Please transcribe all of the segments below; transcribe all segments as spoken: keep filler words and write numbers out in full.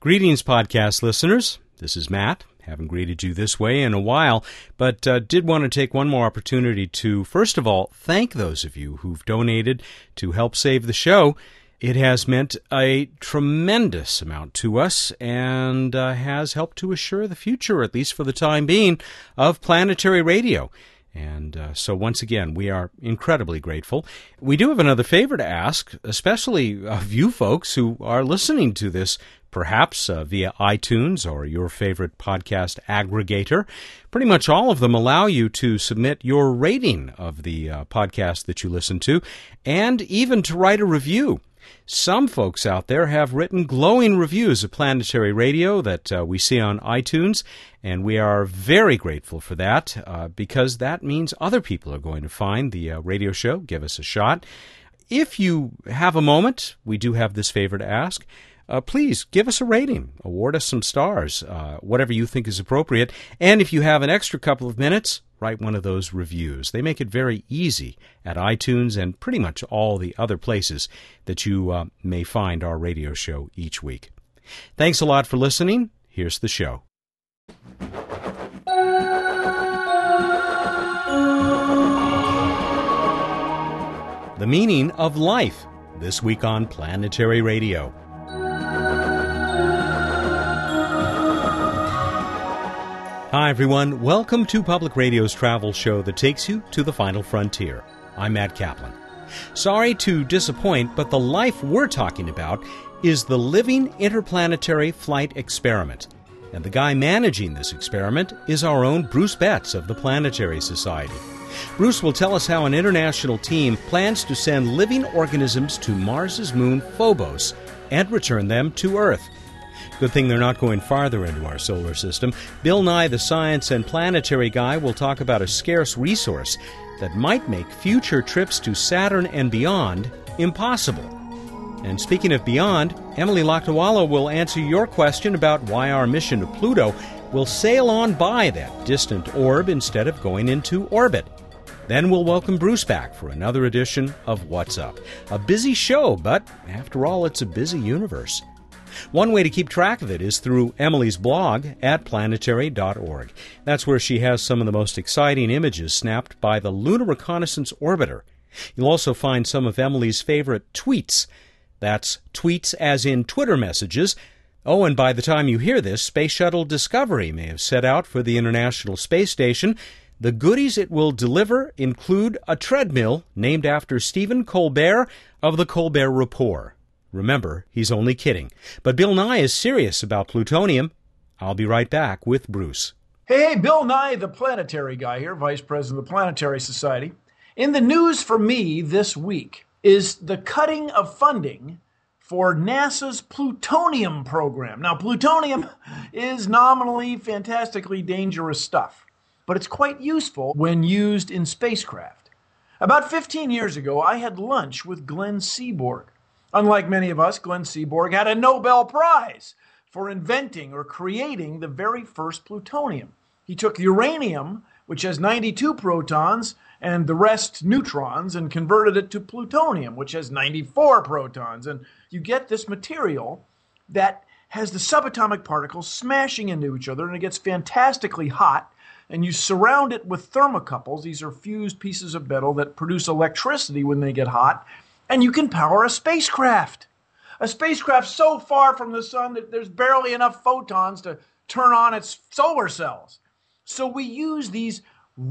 Greetings, podcast listeners. This is Matt. Haven't greeted you this way in a while, but uh, did want to take one more opportunity to, first of all, thank those of you who've donated to help save the show. It has meant a tremendous amount to us and uh, has helped to assure the future, at least for the time being, of Planetary Radio. And uh, so once again, we are incredibly grateful. We do have another favor to ask, especially of you folks who are listening to this, perhaps uh, via iTunes or your favorite podcast aggregator. Pretty much all of them allow you to submit your rating of the uh, podcast that you listen to, and even to write a review. Some folks out there have written glowing reviews of Planetary Radio that uh, we see on iTunes, and we are very grateful for that uh, because that means other people are going to find the uh, radio show, give us a shot. If you have a moment, we do have this favor to ask. Uh, please give us a rating, award us some stars, uh, whatever you think is appropriate. And if you have an extra couple of minutes, write one of those reviews. They make it very easy at iTunes and pretty much all the other places that you uh, may find our radio show each week. Thanks a lot for listening. Here's the show. The meaning of life, this week on Planetary Radio. Hi, everyone. Welcome to Public Radio's travel show that takes you to the final frontier. I'm Matt Kaplan. Sorry to disappoint, but the life we're talking about is the Living Interplanetary Flight Experiment. And the guy managing this experiment is our own Bruce Betts of the Planetary Society. Bruce will tell us how an international team plans to send living organisms to Mars's moon Phobos and return them to Earth. Good thing they're not going farther into our solar system. Bill Nye, the science and planetary guy, will talk about a scarce resource that might make future trips to Saturn and beyond impossible. And speaking of beyond, Emily Lakdawalla will answer your question about why our mission to Pluto will sail on by that distant orb instead of going into orbit. Then we'll welcome Bruce back for another edition of What's Up. A busy show, but after all, it's a busy universe. One way to keep track of it is through Emily's blog at planetary dot org. That's where she has some of the most exciting images snapped by the Lunar Reconnaissance Orbiter. You'll also find some of Emily's favorite tweets. That's tweets as in Twitter messages. Oh, and by the time you hear this, Space Shuttle Discovery may have set out for the International Space Station. The goodies it will deliver include a treadmill named after Stephen Colbert of the Colbert Report. Remember, he's only kidding. But Bill Nye is serious about plutonium. I'll be right back with Bruce. Hey, Bill Nye, the planetary guy here, Vice President of the Planetary Society. In the news for me this week is the cutting of funding for NASA's plutonium program. Now, plutonium is nominally fantastically dangerous stuff, but it's quite useful when used in spacecraft. About fifteen years ago, I had lunch with Glenn Seaborg. Unlike many of us, Glenn Seaborg had a Nobel Prize for inventing or creating the very first plutonium. He took uranium, which has ninety-two protons and the rest neutrons, and converted it to plutonium, which has ninety-four protons. And you get this material that has the subatomic particles smashing into each other, and it gets fantastically hot. And you surround it with thermocouples. These are fused pieces of metal that produce electricity when they get hot. And you can power a spacecraft. A spacecraft so far from the sun that there's barely enough photons to turn on its solar cells. So we use these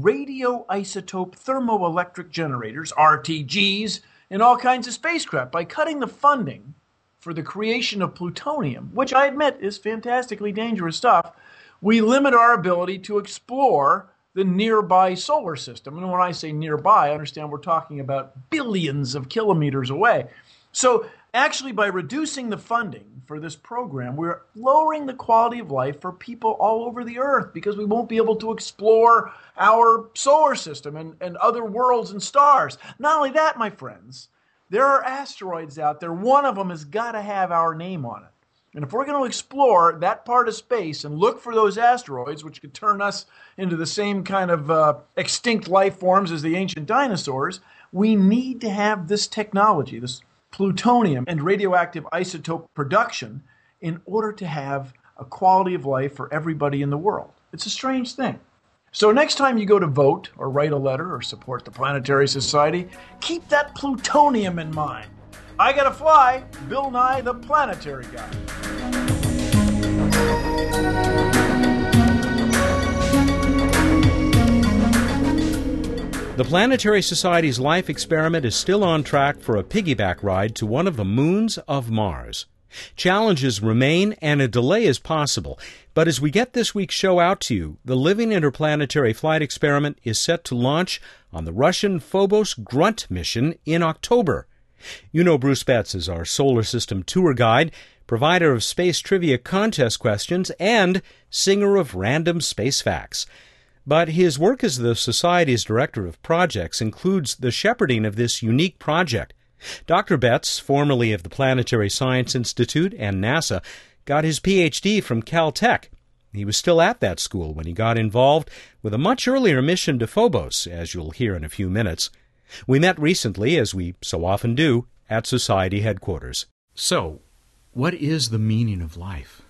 radioisotope thermoelectric generators, R T Gs, in all kinds of spacecraft. By cutting the funding for the creation of plutonium, which I admit is fantastically dangerous stuff, we limit our ability to explore the nearby solar system. And when I say nearby, I understand we're talking about billions of kilometers away. So actually, by reducing the funding for this program, we're lowering the quality of life for people all over the Earth because we won't be able to explore our solar system and, and other worlds and stars. Not only that, my friends, there are asteroids out there. One of them has got to have our name on it. And if we're going to explore that part of space and look for those asteroids, which could turn us into the same kind of uh, extinct life forms as the ancient dinosaurs, we need to have this technology, this plutonium and radioactive isotope production, in order to have a quality of life for everybody in the world. It's a strange thing. So next time you go to vote or write a letter or support the Planetary Society, keep that plutonium in mind. I gotta fly, Bill Nye, the Planetary Guy. The Planetary Society's life experiment is still on track for a piggyback ride to one of the moons of Mars. Challenges remain and a delay is possible, but as we get this week's show out to you, the Living Interplanetary Flight Experiment is set to launch on the Russian Phobos Grunt mission in October. You know Bruce Betts is our solar system tour guide, provider of space trivia contest questions, and singer of random space facts. But his work as the Society's Director of Projects includes the shepherding of this unique project. Doctor Betts, formerly of the Planetary Science Institute and NASA, got his P H D from Caltech. He was still at that school when he got involved with a much earlier mission to Phobos, as you'll hear in a few minutes. We met recently, as we so often do, at Society headquarters. So, what is the meaning of life?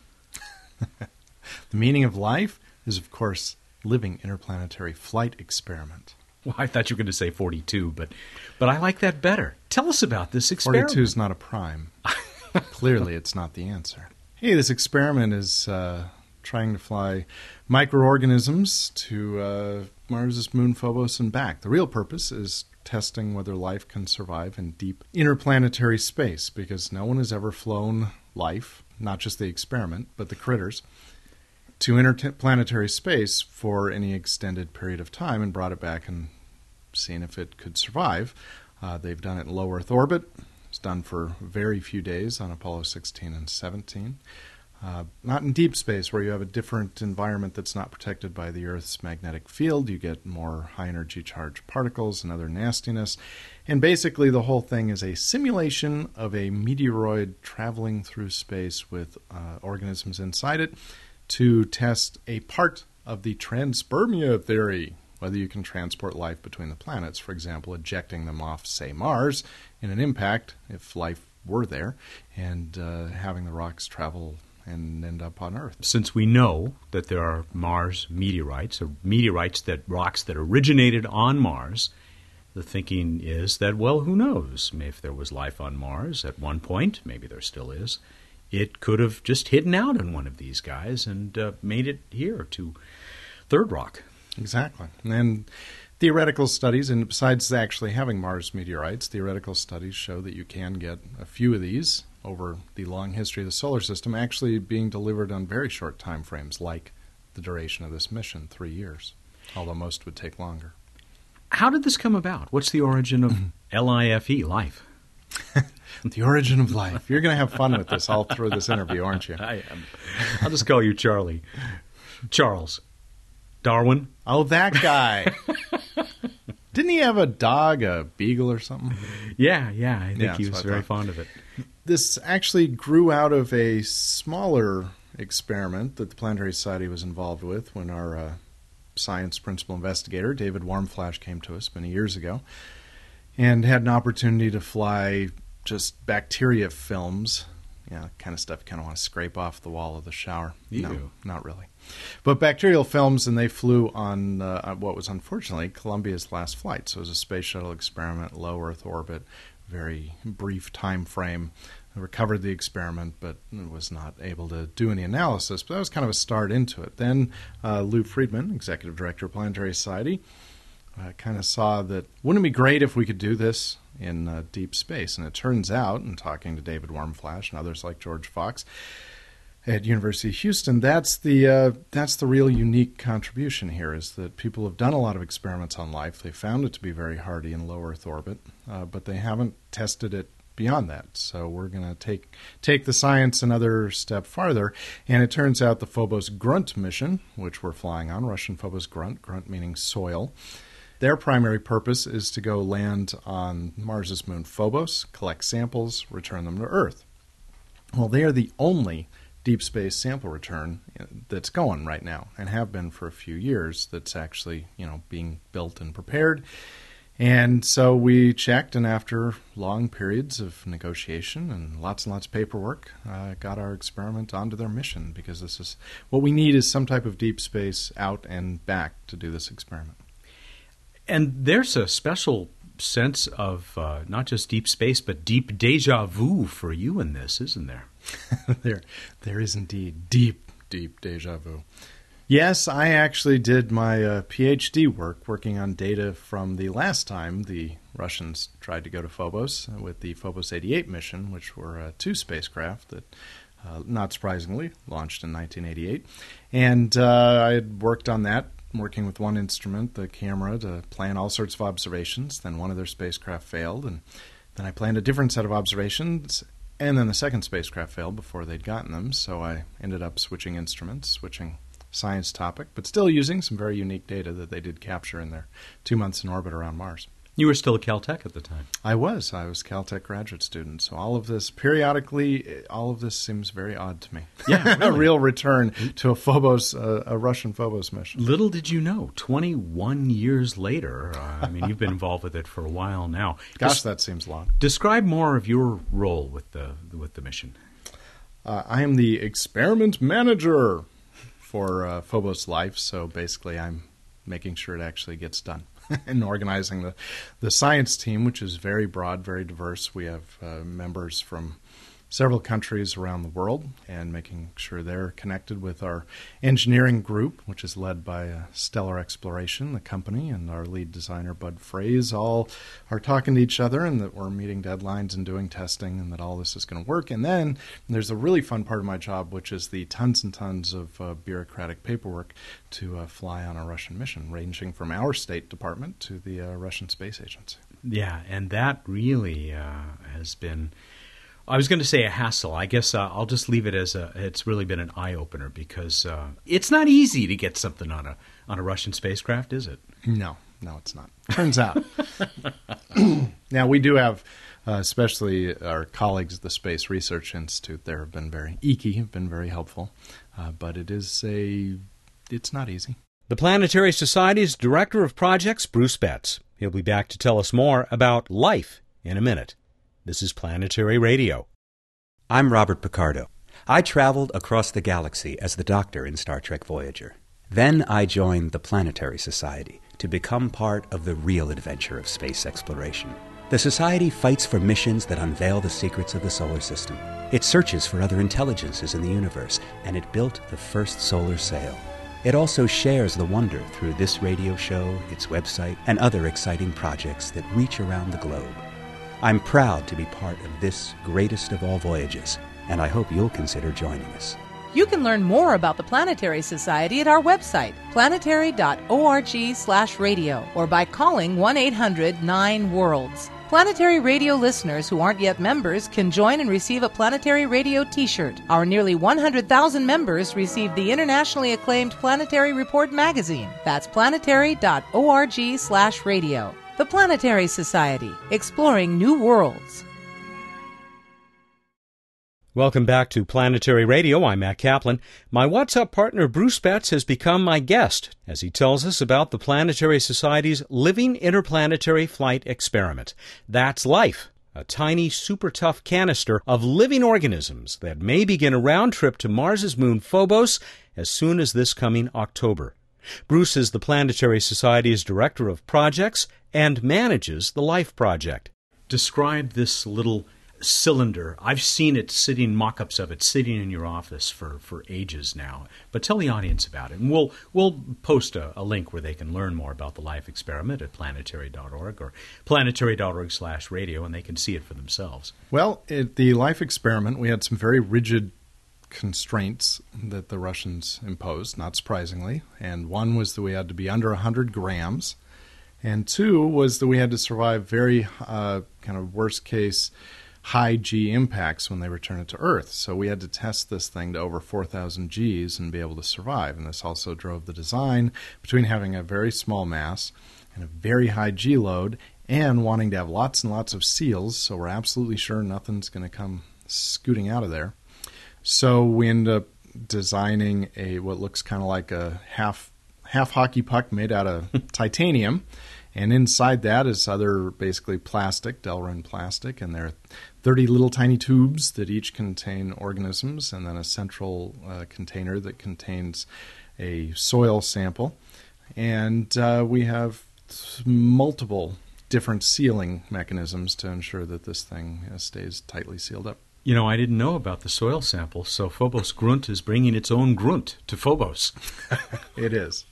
The meaning of life is, of course, Living Interplanetary Flight Experiment. Well, I thought you were going to say forty-two, but but I like that better. Tell us about this experiment. forty-two is not a prime. Clearly, it's not the answer. Hey, this experiment is uh, trying to fly microorganisms to uh, Mars' moon Phobos and back. The real purpose is testing whether life can survive in deep interplanetary space, because no one has ever flown life, not just the experiment, but the critters, to interplanetary space for any extended period of time and brought it back and seen if it could survive. Uh, they've done it in low Earth orbit. It's done for very few days on Apollo sixteen and seventeen. Uh, not in deep space, where you have a different environment that's not protected by the Earth's magnetic field. You get more high-energy charged particles and other nastiness. And basically the whole thing is a simulation of a meteoroid traveling through space with uh, organisms inside it to test a part of the transpermia theory, whether you can transport life between the planets, for example, ejecting them off, say, Mars in an impact, if life were there, and uh, having the rocks travel and end up on Earth. Since we know that there are Mars meteorites, or meteorites, that rocks that originated on Mars, the thinking is that, well, who knows? If there was life on Mars at one point, maybe there still is, it could have just hidden out in one of these guys and uh, made it here to Third Rock. Exactly. And theoretical studies, and besides actually having Mars meteorites, theoretical studies show that you can get a few of these over the long history of the solar system actually being delivered on very short time frames, like the duration of this mission, three years, although most would take longer. How did this come about? What's the origin of L I F E, life? The origin of life. You're going to have fun with this all through this interview, aren't you? I am. I'll just call you Charlie. Charles. Darwin? Oh, that guy. Didn't he have a dog, a beagle or something? Yeah, yeah. I think yeah, he was very fond of it. This actually grew out of a smaller experiment that the Planetary Society was involved with when our uh, science principal investigator, David Warmflash, came to us many years ago and had an opportunity to fly just bacteria films, yeah, kind of stuff you kind of want to scrape off the wall of the shower. Ew. No, not really. But bacterial films, and they flew on uh, what was unfortunately Columbia's last flight. So it was a space shuttle experiment, low Earth orbit, very brief time frame. I recovered the experiment, but was not able to do any analysis. But that was kind of a start into it. Then uh, Lou Friedman, Executive Director of Planetary Society, uh, kind of saw that wouldn't it be great if we could do this in uh, deep space? And it turns out, in talking to David Warmflash and others like George Fox at University of Houston, that's the uh, that's the real unique contribution here, is that people have done a lot of experiments on life. They found it to be very hardy in low Earth orbit, uh, but they haven't tested it beyond that. So we're going to take take the science another step farther, and it turns out the Phobos Grunt mission, which we're flying on, Russian Phobos Grunt, grunt meaning soil, their primary purpose is to go land on Mars' moon Phobos, collect samples, return them to Earth. Well, they are the only deep space sample return that's going right now, and have been for a few years, that's actually, you know, being built and prepared. And so we checked, and after long periods of negotiation and lots and lots of paperwork, uh, got our experiment onto their mission, because this is what we need is some type of deep space out and back to do this experiment. And there's a special sense of uh, not just deep space, but deep deja vu for you in this, isn't there? there, there is indeed deep, deep deja vu. Yes, I actually did my uh, PhD work working on data from the last time the Russians tried to go to Phobos with the Phobos eighty-eight mission, which were uh, two spacecraft that, uh, not surprisingly, launched in nineteen eighty-eight. And uh, I had worked on that, working with one instrument, the camera, to plan all sorts of observations. Then one of their spacecraft failed, and then I planned a different set of observations, and then the second spacecraft failed before they'd gotten them, so I ended up switching instruments, switching science topic, but still using some very unique data that they did capture in their two months in orbit around Mars. You were still at Caltech at the time. I was. I was a Caltech graduate student. So all of this, periodically, all of this seems very odd to me. Yeah, really. A real return to a Phobos, uh, a Russian Phobos mission. Little did you know, twenty-one years later, uh, I mean, you've been involved with it for a while now. Gosh, Des- that seems long. Describe more of your role with the with the mission. Uh, I am the experiment manager for uh, Phobos Life, so basically I'm making sure it actually gets done and organizing the, the science team, which is very broad, very diverse. We have uh, members from several countries around the world, and making sure they're connected with our engineering group, which is led by uh, Stellar Exploration, the company, and our lead designer, Bud Fraze, all are talking to each other, and that we're meeting deadlines and doing testing, and that all this is going to work. And then there's a really fun part of my job, which is the tons and tons of uh, bureaucratic paperwork to uh, fly on a Russian mission, ranging from our State Department to the uh, Russian Space Agency. Yeah, and that really uh, has been... I was going to say a hassle. I guess uh, I'll just leave it as a. It's really been an eye opener, because uh, it's not easy to get something on a on a Russian spacecraft, is it? No, no, it's not. Turns out. Now we do have, uh, especially our colleagues at the Space Research Institute, there have been very eeky, have been very helpful, uh, but it is a. It's not easy. The Planetary Society's Director of Projects, Bruce Betts. He'll be back to tell us more about life in a minute. This is Planetary Radio. I'm Robert Picardo. I traveled across the galaxy as the Doctor in Star Trek Voyager. Then I joined the Planetary Society to become part of the real adventure of space exploration. The Society fights for missions that unveil the secrets of the solar system. It searches for other intelligences in the universe, and it built the first solar sail. It also shares the wonder through this radio show, its website, and other exciting projects that reach around the globe. I'm proud to be part of this greatest of all voyages, and I hope you'll consider joining us. You can learn more about the Planetary Society at our website, planetary dot org slash radio, or by calling one eight hundred nine worlds. Planetary Radio listeners who aren't yet members can join and receive a Planetary Radio t-shirt. Our nearly one hundred thousand members receive the internationally acclaimed Planetary Report magazine. That's planetary dot org slash radio. The Planetary Society, exploring new worlds. Welcome back to Planetary Radio. I'm Matt Kaplan. My WhatsApp partner Bruce Betts has become my guest as he tells us about the Planetary Society's Living Interplanetary Flight Experiment. That's Life, a tiny, super tough canister of living organisms that may begin a round trip to Mars's moon Phobos as soon as this coming October. Bruce is the Planetary Society's Director of Projects and manages the Life Project. Describe this little cylinder. I've seen it sitting, mock-ups of it, sitting in your office for, for ages now. But tell the audience about it. And we'll we'll post a, a link where they can learn more about the Life Experiment at planetary dot org or planetary dot org slash radio, and they can see it for themselves. Well, at the Life Experiment, we had some very rigid constraints that the Russians imposed, not surprisingly. And one was that we had to be under one hundred grams. And two was that we had to survive very uh, kind of worst-case high G impacts when they return it to Earth. So we had to test this thing to over four thousand Gs and be able to survive. And this also drove the design between having a very small mass and a very high G load and wanting to have lots and lots of seals, so we're absolutely sure nothing's going to come scooting out of there. So we end up designing a what looks kind of like a half half hockey puck made out of titanium, And inside that is other basically plastic, Delrin plastic, and there are thirty little tiny tubes that each contain organisms, and then a central uh, container that contains a soil sample. And uh, we have multiple different sealing mechanisms to ensure that this thing uh, stays tightly sealed up. You know, I didn't know about the soil sample, so Phobos Grunt is bringing its own grunt to Phobos. It is.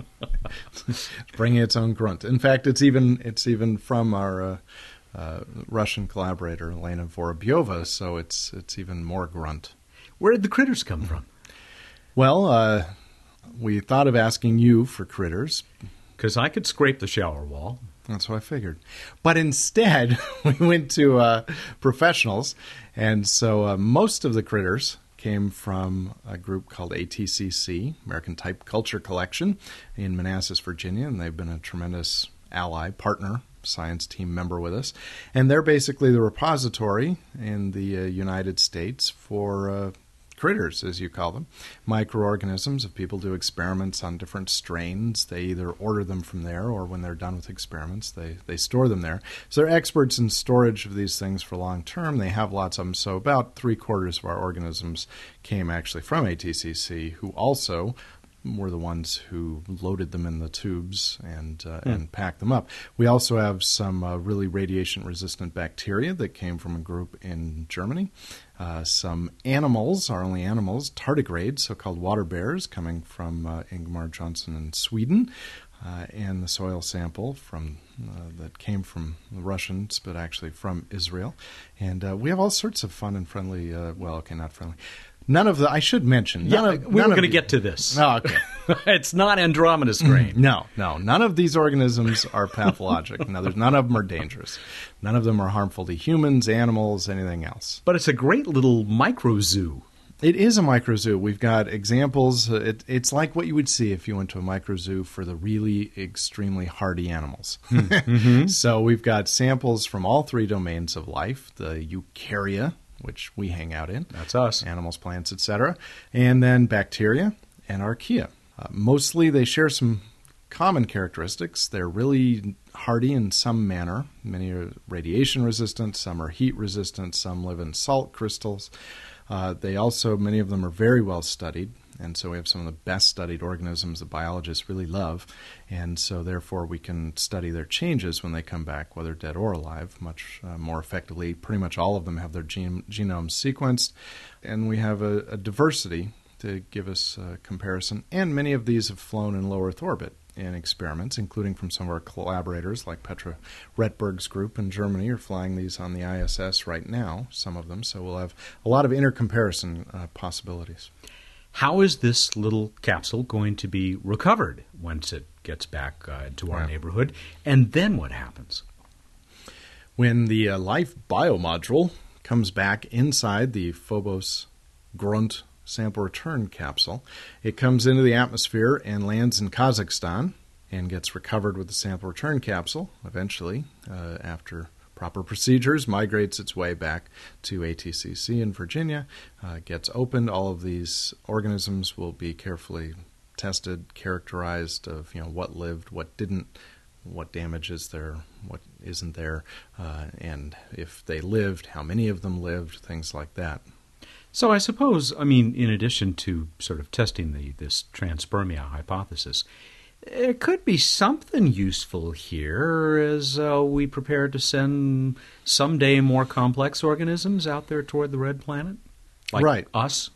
It's bringing its own grunt. In fact, it's even it's even from our uh, uh, Russian collaborator, Elena Vorobyova, so it's it's even more grunt. Where did the critters come from? Well, uh, we thought of asking you for critters. Because I could scrape the shower wall. That's what I figured. But instead, we went to uh, professionals, and so uh, most of the critters came from a group called A T C C, American Type Culture Collection, in Manassas, Virginia, and they've been a tremendous ally, partner, science team member with us. And they're basically the repository in the uh, United States for uh, critters, as you call them, microorganisms. If people do experiments on different strains, they either order them from there, or when they're done with experiments, they, they store them there. So they're experts in storage of these things for long term. They have lots of them. So about three quarters of our organisms came actually from A T C C, who also were the ones who loaded them in the tubes and uh, mm. and packed them up. We also have some uh, really radiation-resistant bacteria that came from a group in Germany. Uh, some animals, our only animals, tardigrades, so-called water bears, coming from uh, Ingmar Johnson in Sweden, uh, and the soil sample from uh, that came from the Russians, but actually from Israel. And uh, we have all sorts of fun and friendly, uh, well, okay, not friendly, None of the, I should mention. None yeah, of, we none were going to the, get to this. Oh, okay. It's not Andromeda's grain. No, no. None of these organisms are pathologic. No, there's, none of them are dangerous. None of them are harmful to humans, animals, anything else. But it's a great little micro zoo. It is a micro zoo. We've got examples. It, it's like what you would see if you went to a micro zoo for the really extremely hardy animals. Mm-hmm. So we've got samples from all three domains of life, the eukarya, which we hang out in. That's us. Animals, plants, et cetera. And then bacteria and archaea. Uh, mostly they share some common characteristics. They're really hardy in some manner. Many are radiation resistant, some are heat resistant, some live in salt crystals. Uh, they also, many of them are very well studied, and so we have some of the best studied organisms that biologists really love, and so therefore we can study their changes when they come back, whether dead or alive, much uh, more effectively. Pretty much all of them have their gene- genomes sequenced, and we have a, a diversity to give us a comparison, and many of these have flown in low Earth orbit in experiments, including from some of our collaborators like Petra Retberg's group in Germany are flying these on the I S S right now, some of them, so we'll have a lot of intercomparison uh, possibilities. How is this little capsule going to be recovered once it gets back uh, to our yeah. neighborhood, and then what happens? When the uh, Life Biomodule comes back inside the Phobos Grunt sample return capsule, it comes into the atmosphere and lands in Kazakhstan and gets recovered with the sample return capsule. Eventually, uh, after proper procedures, migrates its way back to A T C C in Virginia, uh, gets opened. All of these organisms will be carefully tested, characterized of you know what lived, what didn't, what damage is there, what isn't there, uh, and if they lived, how many of them lived, things like that. So I suppose, I mean, in addition to sort of testing the this transpermia hypothesis, there could be something useful here as uh, we prepare to send someday more complex organisms out there toward the red planet, like right. us.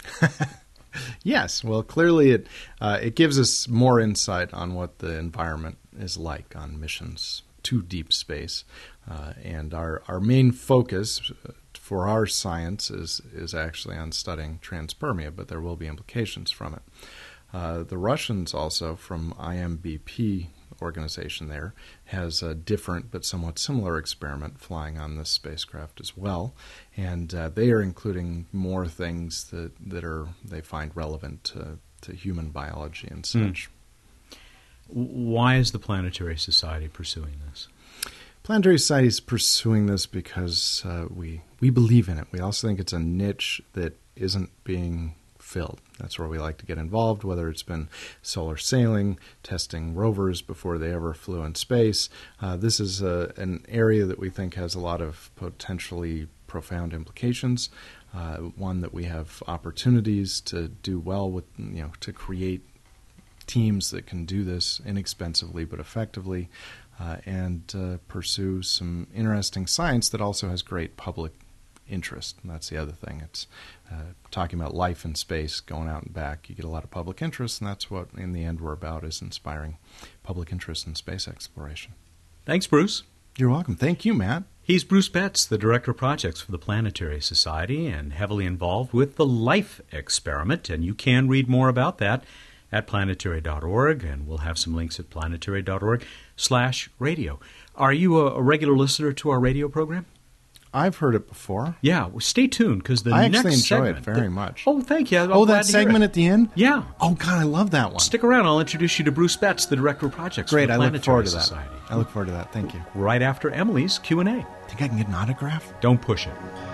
Yes, well, clearly it uh, it gives us more insight on what the environment is like on missions to deep space, uh, and our our main focus for our science is, is actually on studying transpermia, but there will be implications from it. Uh, the Russians also, from I M B P organization there, has a different but somewhat similar experiment flying on this spacecraft as well, and uh, they are including more things that, that are they find relevant to, to human biology and such. Mm. Why is the Planetary Society pursuing this? Planetary Society is pursuing this because uh, we we believe in it. We also think it's a niche that isn't being field. That's where we like to get involved, whether it's been solar sailing, testing rovers before they ever flew in space. Uh, this is a, an area that we think has a lot of potentially profound implications, uh, one that we have opportunities to do well with, you know, to create teams that can do this inexpensively but effectively, uh, and uh, pursue some interesting science that also has great public interest. And that's the other thing. It's uh, talking about life in space, going out and back. You get a lot of public interest, and that's what, in the end, we're about, is inspiring public interest in space exploration. Thanks, Bruce. You're welcome. Thank you, Matt. He's Bruce Betts, the Director of Projects for the Planetary Society, and heavily involved with the LIFE experiment, and you can read more about that at planetary dot org, and we'll have some links at planetary dot org slash radio. Are you a, a regular listener to our radio program? I've heard it before. Yeah, well, stay tuned, because the I next actually enjoy segment, it very the, much. Oh, thank you. I'm oh, glad that to hear segment it. at the end? Yeah. Oh, God, I love that one. Stick around. I'll introduce you to Bruce Betts, the Director of Projects Great, for the I Planetary look forward to Society. that. I look forward to that. Thank you. Right after Emily's Q and A. Think I can get an autograph? Don't push it.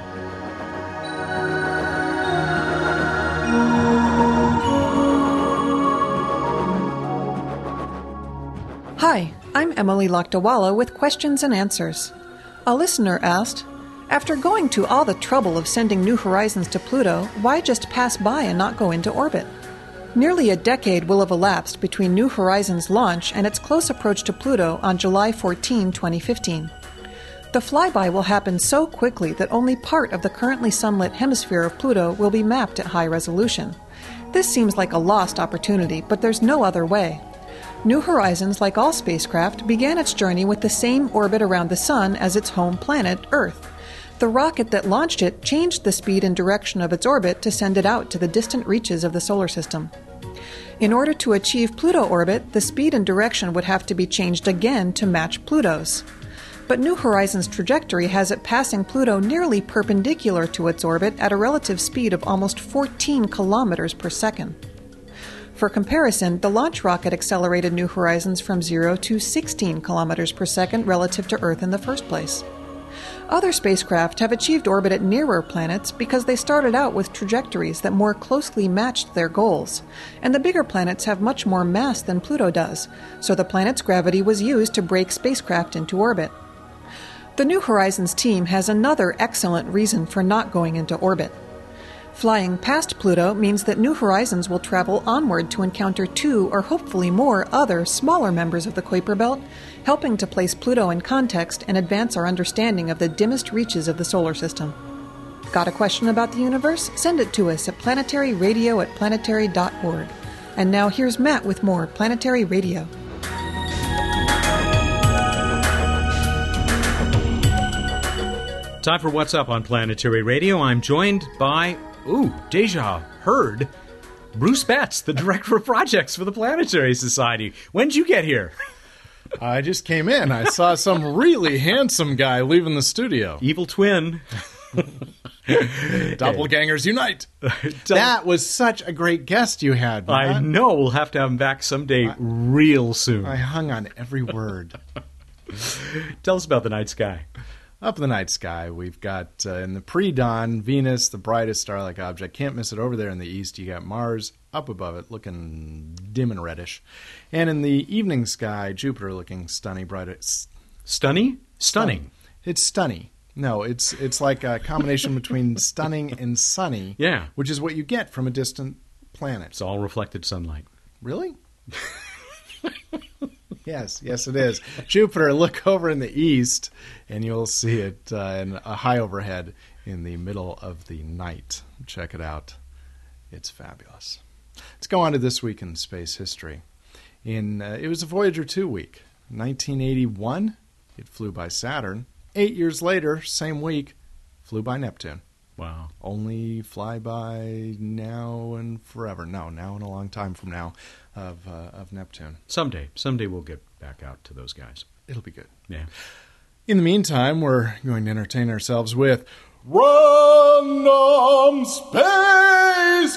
Hi, I'm Emily Lakdawala with questions and answers. A listener asked, after going to all the trouble of sending New Horizons to Pluto, why just pass by and not go into orbit? Nearly a decade will have elapsed between New Horizons' launch and its close approach to Pluto on July fourteenth, twenty fifteen. The flyby will happen so quickly that only part of the currently sunlit hemisphere of Pluto will be mapped at high resolution. This seems like a lost opportunity, but there's no other way. New Horizons, like all spacecraft, began its journey with the same orbit around the Sun as its home planet, Earth. The rocket that launched it changed the speed and direction of its orbit to send it out to the distant reaches of the solar system. In order to achieve Pluto orbit, the speed and direction would have to be changed again to match Pluto's. But New Horizons' trajectory has it passing Pluto nearly perpendicular to its orbit at a relative speed of almost fourteen kilometers per second. For comparison, the launch rocket accelerated New Horizons from zero to sixteen kilometers per second relative to Earth in the first place. Other spacecraft have achieved orbit at nearer planets because they started out with trajectories that more closely matched their goals, and the bigger planets have much more mass than Pluto does, so the planet's gravity was used to brake spacecraft into orbit. The New Horizons team has another excellent reason for not going into orbit. Flying past Pluto means that New Horizons will travel onward to encounter two or hopefully more other smaller members of the Kuiper Belt, helping to place Pluto in context and advance our understanding of the dimmest reaches of the solar system. Got a question about the universe? Send it to us at planetary radio at planetary dot org. And now here's Matt with more Planetary Radio. Time for What's Up on Planetary Radio. I'm joined by, ooh, deja heard, Bruce Betts, the Director of Projects for the Planetary Society. When did you get here? I just came in. I saw some really handsome guy leaving the studio. Evil twin. Doppelgangers unite. That was such a great guest you had, man. I know. We'll have to have him back someday I, real soon. I hung on every word. Tell us about the night sky. Up in the night sky, we've got, uh, in the pre-dawn, Venus, the brightest star-like object. Can't miss it. Over there in the east, you got Mars up above it, looking dim and reddish. And in the evening sky, Jupiter looking stunning, bright. Stunny? Stunning. It's stunny. No, it's it's like a combination between stunning and sunny. Yeah. Which is what you get from a distant planet. It's all reflected sunlight. Really? Yes, yes it is. Jupiter, look over in the east, and you'll see it uh, in a high overhead in the middle of the night. Check it out. It's fabulous. Let's go on to this week in space history. In uh, it was a Voyager two week. nineteen eighty-one, it flew by Saturn. Eight years later, same week, flew by Neptune. Wow. Only fly by now and forever. No, now and a long time from now of uh, of Neptune. Someday. Someday we'll get back out to those guys. It'll be good. Yeah. In the meantime, we're going to entertain ourselves with Random Space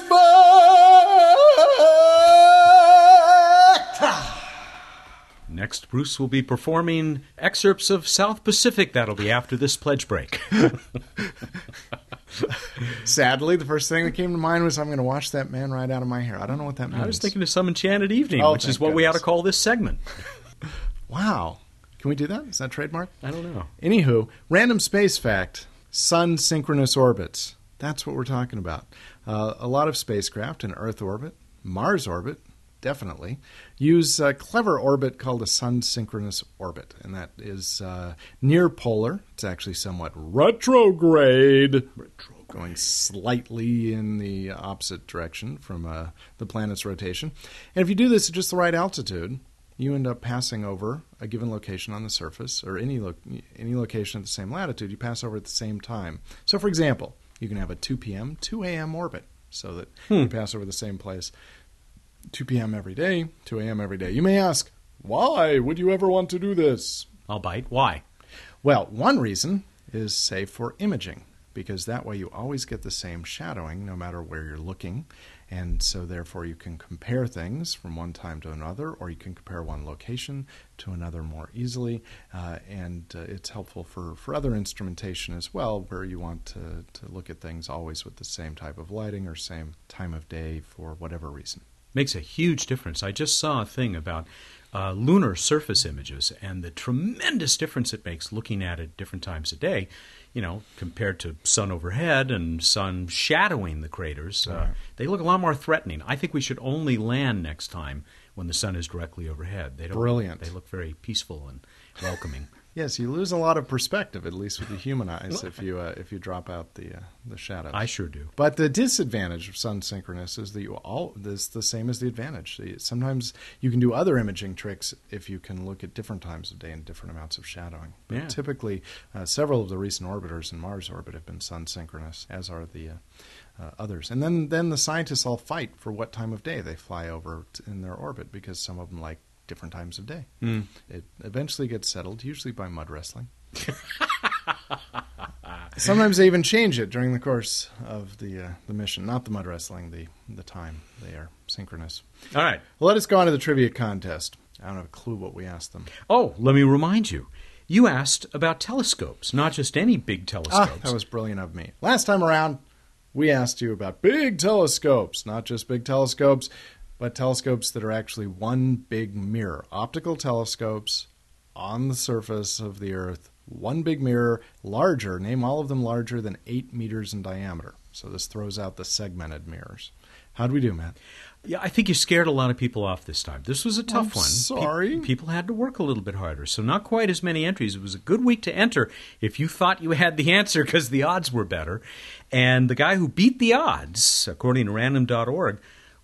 Fact! Next, Bruce will be performing excerpts of South Pacific. That'll be after this pledge break. Sadly, the first thing that came to mind was I'm going to watch that man ride out of my hair. I don't know what that means. I was thinking of Some Enchanted Evening, Oh, which is thank what we ought to goodness. call this segment. Wow. Can we do that? Is that trademark? I don't know. Anywho, random space fact. Sun synchronous orbits. That's what we're talking about. Uh, a lot of spacecraft in Earth orbit, Mars orbit, definitely, use a clever orbit called a sun synchronous orbit. And that is uh, near polar. It's actually somewhat retrograde. Retrograde. Going slightly in the opposite direction from uh, the planet's rotation. And if you do this at just the right altitude, you end up passing over a given location on the surface, or any lo- any location at the same latitude, you pass over at the same time. So, for example, you can have a two p.m., two a.m. orbit, so that Hmm. you pass over the same place two p.m. every day, two a.m. every day. You may ask, why would you ever want to do this? I'll bite. Why? Well, one reason is, say, for imaging, because that way you always get the same shadowing no matter where you're looking. And so therefore you can compare things from one time to another, or you can compare one location to another more easily. Uh, and uh, it's helpful for, for other instrumentation as well, where you want to, to look at things always with the same type of lighting or same time of day for whatever reason. Makes a huge difference. I just saw a thing about uh, lunar surface images and the tremendous difference it makes looking at it different times a day, you know, compared to sun overhead and sun shadowing the craters. Uh, they look a lot more threatening. I think we should only land next time when the sun is directly overhead. They don't, Brilliant. They look very peaceful and welcoming. Yes, you lose a lot of perspective, at least with the human eyes, if you uh, if you drop out the uh, the shadows. I sure do. But the disadvantage of sun synchronous is that you all is the same as the advantage. Sometimes you can do other imaging tricks if you can look at different times of day and different amounts of shadowing. But Yeah. typically, uh, several of the recent orbiters in Mars orbit have been sun synchronous, as are the uh, uh, others. And then then the scientists all fight for what time of day they fly over t- in their orbit, because some of them like different times of day. Mm. It eventually gets settled, usually by mud wrestling. Sometimes they even change it during the course of the uh, the mission. Not the mud wrestling, the the time. They are synchronous. All right. Well, let us go on to the trivia contest. I don't have a clue what we asked them. Oh, let me remind you. You asked about telescopes, not just any big Ah, telescopes. that was brilliant of me. Last time around, we asked you about big telescopes, not just big telescopes, but telescopes that are actually one big mirror. Optical telescopes on the surface of the Earth, one big mirror, larger, name all of them larger than eight meters in diameter. So this throws out the segmented mirrors. How'd we do, Matt? Yeah, I think you scared a lot of people off this time. This was a tough I'm one. sorry. Pe- people had to work a little bit harder, so not quite as many entries. It was a good week to enter if you thought you had the answer because the odds were better. And the guy who beat the odds, according to random dot org,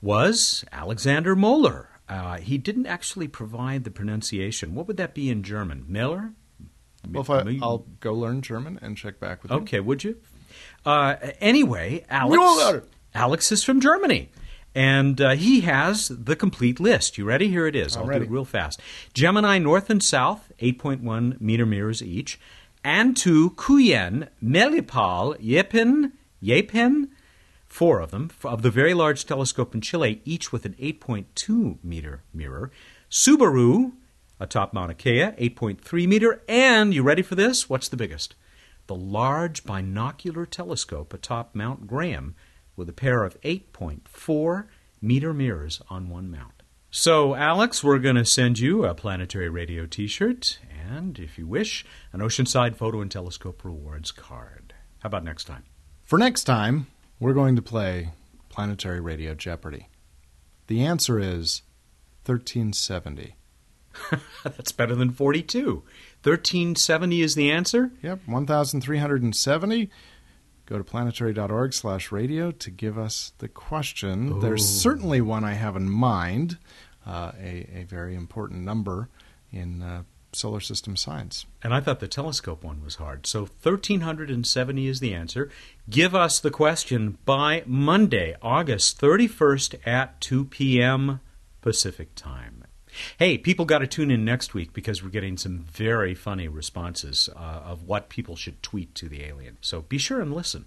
was Alexander Moeller. Uh, he didn't actually provide the pronunciation. What would that be in German? Miller? Well, if I, I'll go learn German and check back with you. Okay, would you? Uh, anyway, Alex, Mueller. Alex is from Germany, and uh, he has the complete list. You ready? Here it is. I'm I'll ready. do it real fast. Gemini North and South, eight point one meter mirrors each. Antu, Kuyen, Melipal, Yepen, Yepen, four of them, of the very large telescope in Chile, each with an eight point two meter mirror. Subaru, atop Mauna Kea, eight point three meter. And, you ready for this? What's the biggest? The large binocular telescope atop Mount Graham with a pair of eight point four meter mirrors on one mount. So, Alex, we're going to send you a Planetary Radio t-shirt and, if you wish, an Oceanside Photo and Telescope Rewards card. How about next time? For next time, we're going to play Planetary Radio Jeopardy. The answer is thirteen seventy. That's better than forty-two. thirteen seventy is the answer? Yep, one thousand three hundred seventy. Go to planetary dot org slash radio to give us the question. Oh. There's certainly one I have in mind, uh, a, a very important number in uh, solar system science. And I thought the telescope one was hard. So thirteen seventy is the answer. Give us the question by Monday, August thirty-first at two p.m. Pacific time. Hey, people got to tune in next week because we're getting some very funny responses uh, of what people should tweet to the alien. So be sure and listen.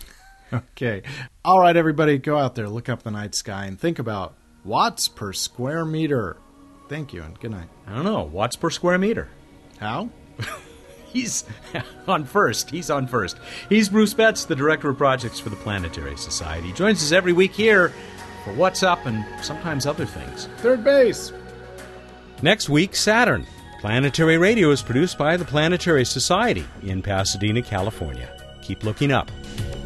Okay. All right, everybody, go out there, look up the night sky, and think about watts per square meter. Thank you, and good night. I don't know, watts per square meter. How? He's on first. He's on first. He's Bruce Betts, the Director of Projects for the Planetary Society. He joins us every week here for What's Up and sometimes other things. Third base. Next week, Saturn. Planetary Radio is produced by the Planetary Society in Pasadena, California. Keep looking up.